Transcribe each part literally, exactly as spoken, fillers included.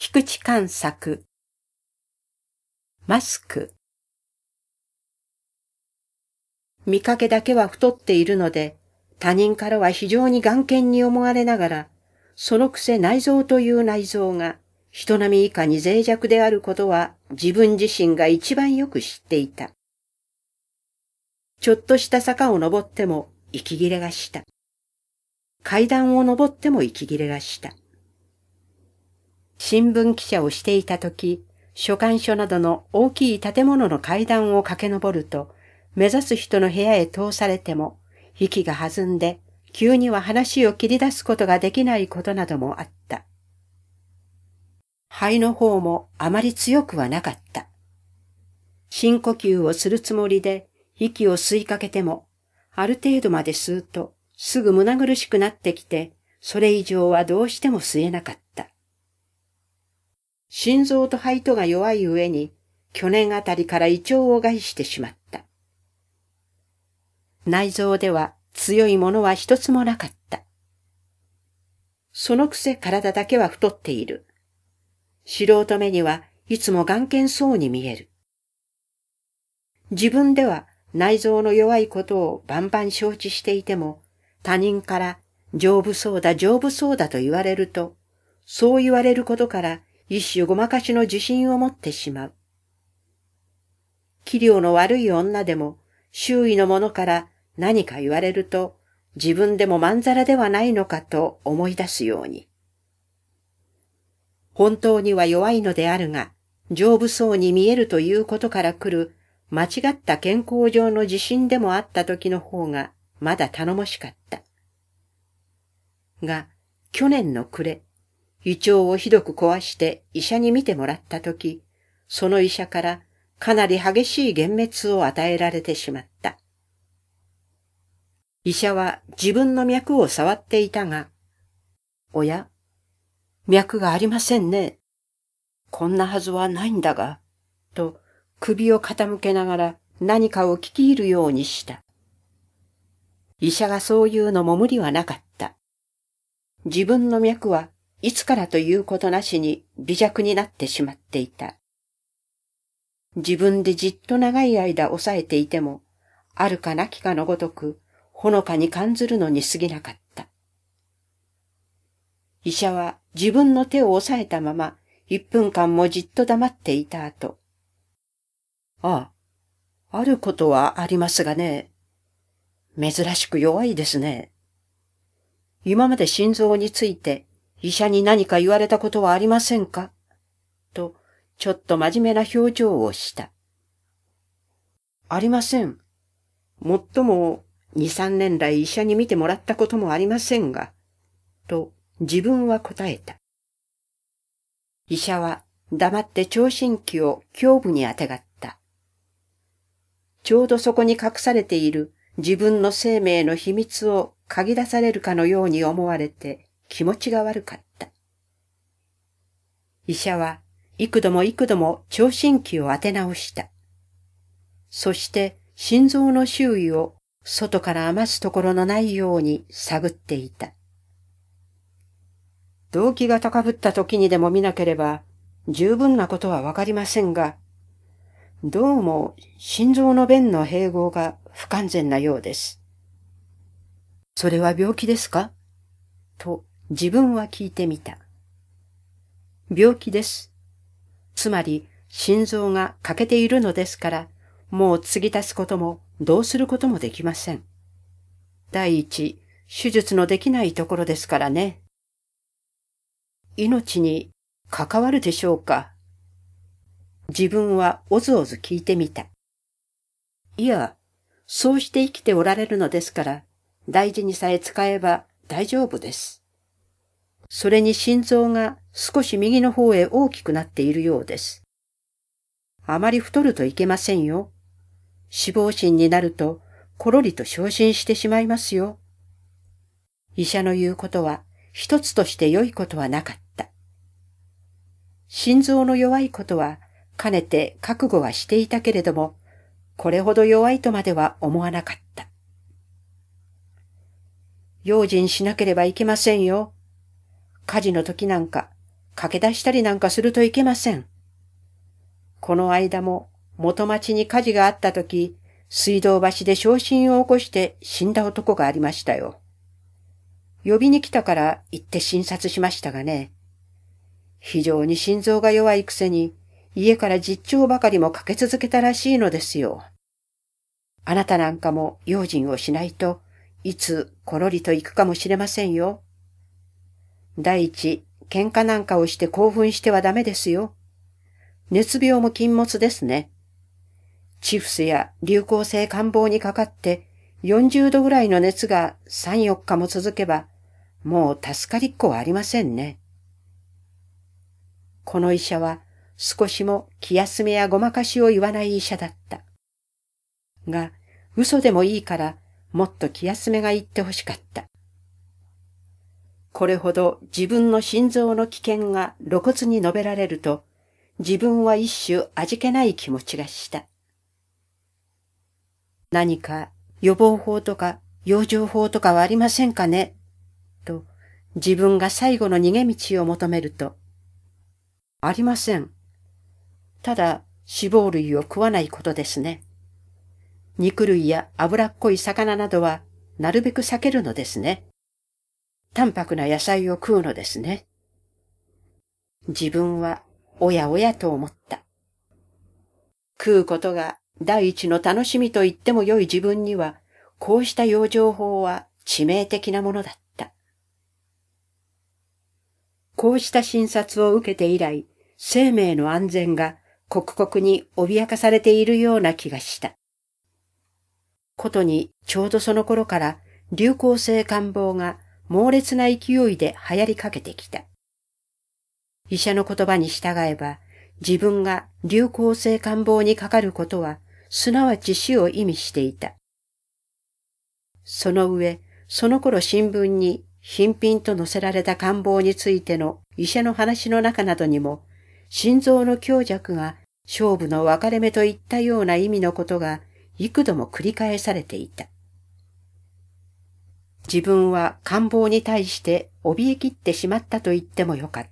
菊池寛作。マスク。見かけだけは太っているので、他人からは非常に眼見に思われながら、そのくせ内臓という内臓が人並み以下に脆弱であることは自分自身が一番よく知っていた。ちょっとした坂を登っても息切れがした。階段を登っても息切れがした。新聞記者をしていたとき、書簡所などの大きい建物の階段を駆け上ると、目指す人の部屋へ通されても、息が弾んで、急には話を切り出すことができないことなどもあった。肺の方もあまり強くはなかった。深呼吸をするつもりで、息を吸いかけても、ある程度まで吸うと、すぐ胸苦しくなってきて、それ以上はどうしても吸えなかった。心臓と肺とが弱い上に、去年あたりから胃腸を害してしまった。内臓では強いものは一つもなかった。そのくせ体だけは太っている。素人目にはいつも眼見そうに見える。自分では内臓の弱いことをバンバン承知していても、他人から丈夫そうだ丈夫そうだと言われると、そう言われることから一種ごまかしの自信を持ってしまう。器量の悪い女でも周囲の者から何か言われると自分でもまんざらではないのかと思い出すように。本当には弱いのであるが、丈夫そうに見えるということから来る間違った健康上の自信でもあった時の方がまだ頼もしかった。が、去年の暮れ、胃腸をひどく壊して医者に診てもらったとき、その医者からかなり激しい幻滅を与えられてしまった。医者は自分の脈を触っていたが、おや、脈がありませんね。こんなはずはないんだが、と首を傾けながら何かを聞き入るようにした。医者がそういうのも無理はなかった。自分の脈はいつからということなしに微弱になってしまっていた。自分でじっと長い間抑えていても、あるかなきかのごとく、ほのかに感ずるのに過ぎなかった。医者は自分の手を押さえたまま、一分間もじっと黙っていた後、ああ、あることはありますがね、珍しく弱いですね。今まで心臓について医者に何か言われたことはありませんかと、ちょっと真面目な表情をした。ありません。もっとも二三年来医者に診てもらったこともありませんが、と自分は答えた。医者は黙って聴診器を胸部にあてがった。ちょうどそこに隠されている自分の生命の秘密を嗅ぎ出されるかのように思われて気持ちが悪かった。医者は幾度も幾度も聴診器を当て直した。そして心臓の周囲を外から余すところのないように探っていた。動機が高ぶった時にでも見なければ十分なことはわかりませんが、どうも心臓の弁の併合が不完全なようです。それは病気ですかと自分は聞いてみた。病気です。つまり心臓が欠けているのですから、もう継ぎ足すこともどうすることもできません。第一、手術のできないところですからね。命に関わるでしょうか。自分はおずおず聞いてみた。いや、そうして生きておられるのですから、大事にさえ使えば大丈夫です。それに心臓が少し右の方へ大きくなっているようです。あまり太るといけませんよ。死亡心になると、ころりと昇進してしまいますよ。医者の言うことは、一つとして良いことはなかった。心臓の弱いことは、かねて覚悟はしていたけれども、これほど弱いとまでは思わなかった。用心しなければいけませんよ。火事の時なんか、 駆け出したりなんかするといけません。この間も元町に火事があったとき、水道橋で焼身を起こして死んだ男がありましたよ。呼びに来たから行って診察しましたがね。非常に心臓が弱いくせに、家から実調ばかりもかけ続けたらしいのですよ。あなたなんかも用心をしないと、いつころりと行くかもしれませんよ。第一、喧嘩なんかをして興奮してはダメですよ。熱病も禁物ですね。チフスや流行性感冒にかかってよんじゅうどぐらいの熱がさん、よっかも続けば、もう助かりっこはありませんね。この医者は少しも気休めやごまかしを言わない医者だった。が、嘘でもいいからもっと気休めが言ってほしかった。これほど自分の心臓の危険が露骨に述べられると、自分は一種味気ない気持ちがした。何か予防法とか養生法とかはありませんかねと自分が最後の逃げ道を求めると、ありません。ただ脂肪類を食わないことですね。肉類や脂っこい魚などはなるべく避けるのですね。淡白な野菜を食うのですね。自分はおやおやと思った。食うことが第一の楽しみと言ってもよい自分には、こうした養生法は致命的なものだった。こうした診察を受けて以来、生命の安全が刻々に脅かされているような気がした。ことにちょうどその頃から流行性感冒が猛烈な勢いで流行りかけてきた。医者の言葉に従えば、自分が流行性感冒にかかることは、すなわち死を意味していた。その上、その頃新聞に頻々と載せられた感冒についての医者の話の中などにも、心臓の強弱が勝負の分かれ目といったような意味のことが幾度も繰り返されていた。自分は感冒に対して怯えきってしまったと言ってもよかった。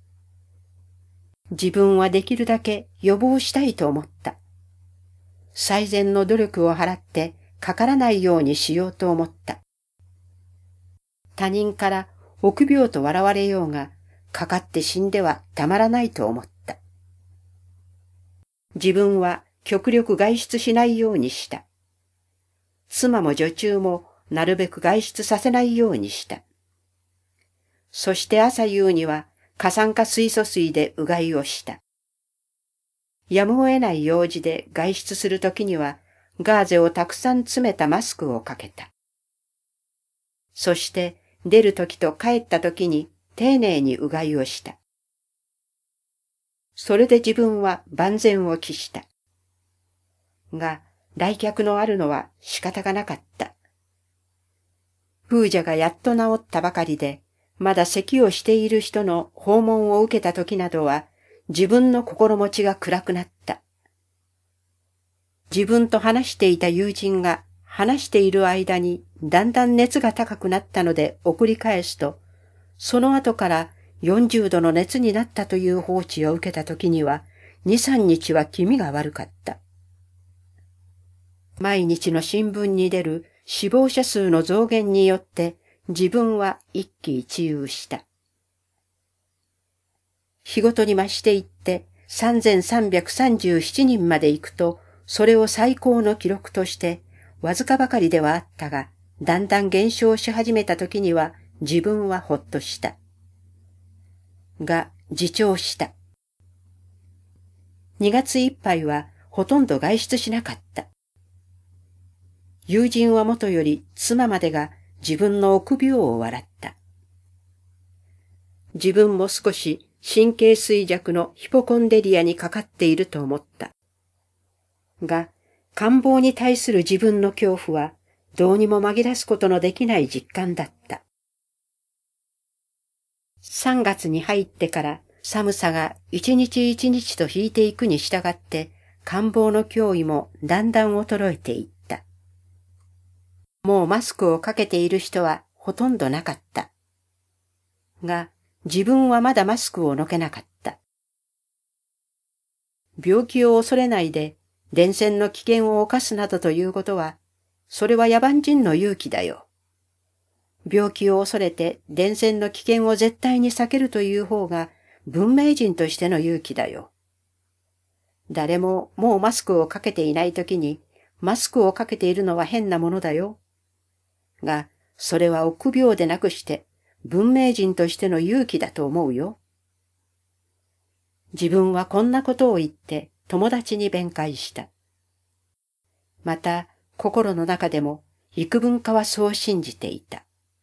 自分はできるだけ予防したいと思った。最善の努力を払ってかからないようにしようと思った。他人から臆病と笑われようが、かかって死んではたまらないと思った。自分は極力外出しないようにした。妻も女中もなるべく外出させないようにした。そして朝夕には過酸化水素水でうがいをした。やむを得ない用事で外出するときにはガーゼをたくさん詰めたマスクをかけた。そして出るときと帰ったときに丁寧にうがいをした。それで自分は万全を期した。が、来客のあるのは仕方がなかった。風邪がやっと治ったばかりで、まだ咳をしている人の訪問を受けたときなどは、自分の心持ちが暗くなった。自分と話していた友人が話している間にだんだん熱が高くなったので送り返すと、その後からよんじゅうどの熱になったという報知を受けたときには、に、さんにちは気味が悪かった。毎日の新聞に出る死亡者数の増減によって自分は一喜一憂した。日ごとに増していってさんぜんさんびゃくさんじゅうななにんまで行くと、それを最高の記録として、わずかばかりではあったが、だんだん減少し始めた時には自分はほっとした。が、自重した。にがついっぱいはほとんど外出しなかった。友人はもとより妻までが自分の臆病を笑った。自分も少し神経衰弱のヒポコンデリアにかかっていると思った。が、感冒に対する自分の恐怖はどうにも紛らすことのできない実感だった。さんがつに入ってから寒さが一日一日と引いていくに従って感冒の脅威もだんだん衰えていった。もうマスクをかけている人はほとんどなかった。が、 自分はまだマスクをのけなかった。病気を恐れないで伝染の危険を冒すなどということは、それは野蛮人の勇気だよ。病気を恐れて伝染の危険を絶対に避けるという方が文明人としての勇気だよ。誰ももうマスクをかけていないときにマスクをかけているのは変なものだよ。が、それは臆病でなくして文明人としての勇気だと思うよ。自分はこんなことを言って友達に弁解した。また心の中でも幾分かはそう信じていた。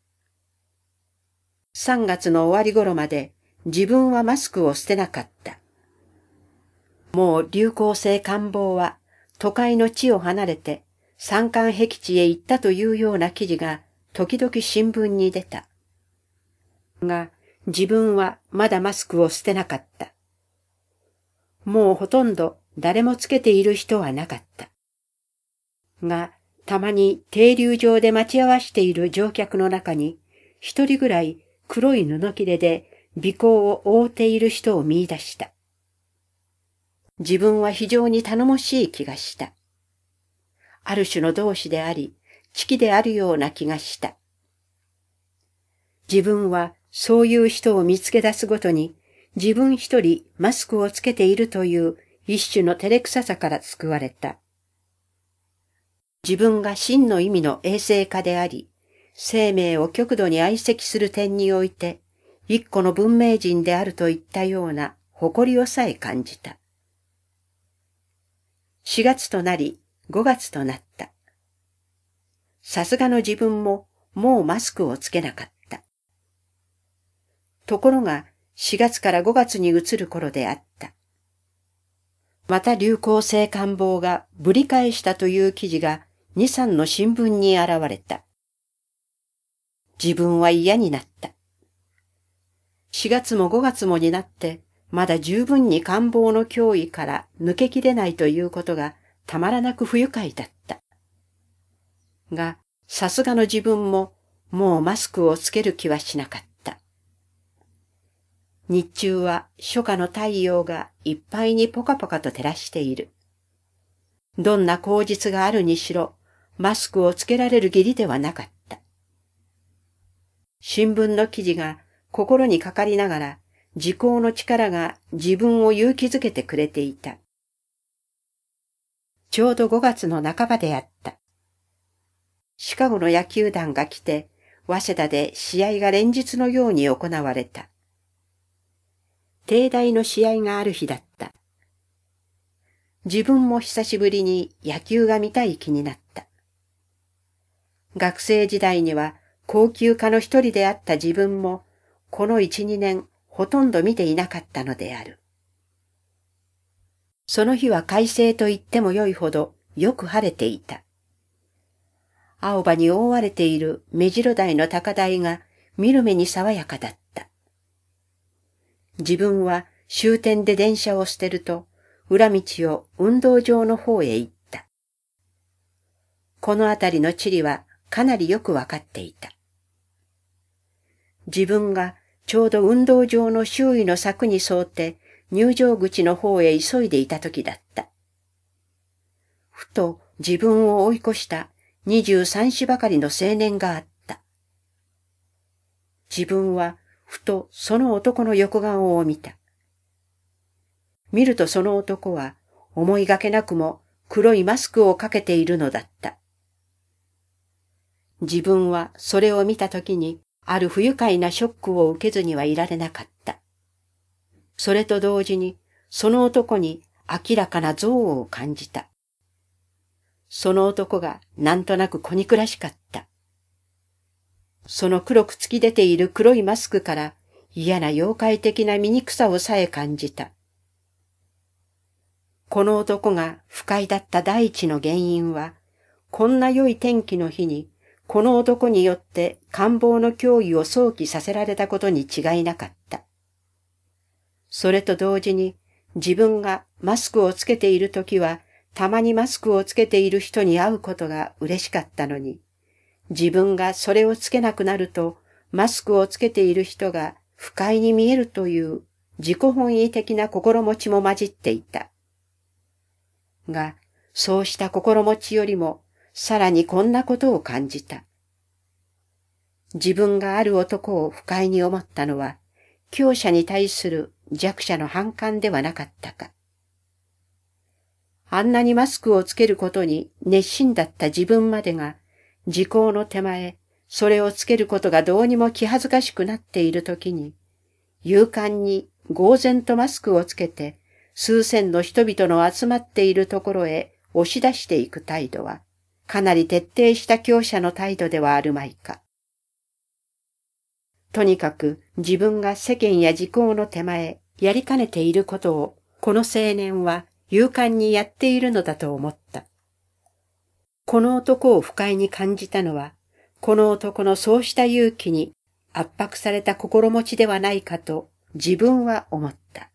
さんがつの終わり頃まで自分はマスクを捨てなかった。もう流行性感冒は都会の地を離れて山間僻地へ行ったというような記事が時々新聞に出た。が、自分はまだマスクを捨てなかった。もうほとんど誰もつけている人はなかった。が、たまに停留場で待ち合わせている乗客の中に一人ぐらい黒い布切れで鼻孔を覆っている人を見出した。自分は非常に頼もしい気がした。ある種の同志であり、知己であるような気がした。自分はそういう人を見つけ出すごとに、自分一人マスクをつけているという一種の照れくささから救われた。自分が真の意味の衛生家であり、生命を極度に愛惜する点において、一個の文明人であるといったような誇りをさえ感じた。しがつとなり、ごがつとなった。さすがの自分ももうマスクをつけなかった。ところがしがつからごがつに移る頃であった。また流行性感冒がぶり返したという記事がに、さんの新聞に現れた。自分は嫌になった。しがつもごがつもになってまだ十分に感冒の脅威から抜けきれないということがたまらなく不愉快だった。が、さすがの自分ももうマスクをつける気はしなかった。日中は初夏の太陽がいっぱいにポカポカと照らしている。どんな口実があるにしろ、マスクをつけられる義理ではなかった。新聞の記事が心にかかりながら、自公の力が自分を勇気づけてくれていた。ちょうどごがつの半ばであった。シカゴの野球団が来て、早稲田で試合が連日のように行われた。帝大の試合がある日だった。自分も久しぶりに野球が見たい気になった。学生時代には高級家の一人であった自分も、この一、二年ほとんど見ていなかったのである。その日は快晴と言ってもよいほどよく晴れていた。青葉に覆われている目白台の高台が見る目に爽やかだった。自分は終点で電車を捨てると、裏道を運動場の方へ行った。この辺りの地理はかなりよくわかっていた。自分がちょうど運動場の周囲の柵に沿って入場口の方へ急いでいた時だった。ふと自分を追い越した二十三子ばかりの青年があった。自分はふとその男の横顔を見た。見るとその男は思いがけなくも黒いマスクをかけているのだった。自分はそれを見たときにある不愉快なショックを受けずにはいられなかった。それと同時にその男に明らかな憎悪を感じた。その男がなんとなく小憎らしかった。その黒く突き出ている黒いマスクから嫌な妖怪的な醜さをさえ感じた。この男が不快だった第一の原因は、こんな良い天気の日に、この男によって感冒の脅威を想起させられたことに違いなかった。それと同時に、自分がマスクをつけているときは、たまにマスクをつけている人に会うことが嬉しかったのに、自分がそれをつけなくなると、マスクをつけている人が不快に見えるという自己本位的な心持ちも混じっていた。が、そうした心持ちよりもさらにこんなことを感じた。自分がある男を不快に思ったのは、強者に対する弱者の反感ではなかったか。あんなにマスクをつけることに熱心だった自分までが、時効の手前、それをつけることがどうにも気恥ずかしくなっているときに、勇敢に呆然とマスクをつけて、数千の人々の集まっているところへ押し出していく態度は、かなり徹底した強者の態度ではあるまいか。とにかく自分が世間や時効の手前、やりかねていることを、この青年は勇敢にやっているのだと思った。この男を不快に感じたのは、この男のそうした勇気に圧迫された心持ちではないかと自分は思った。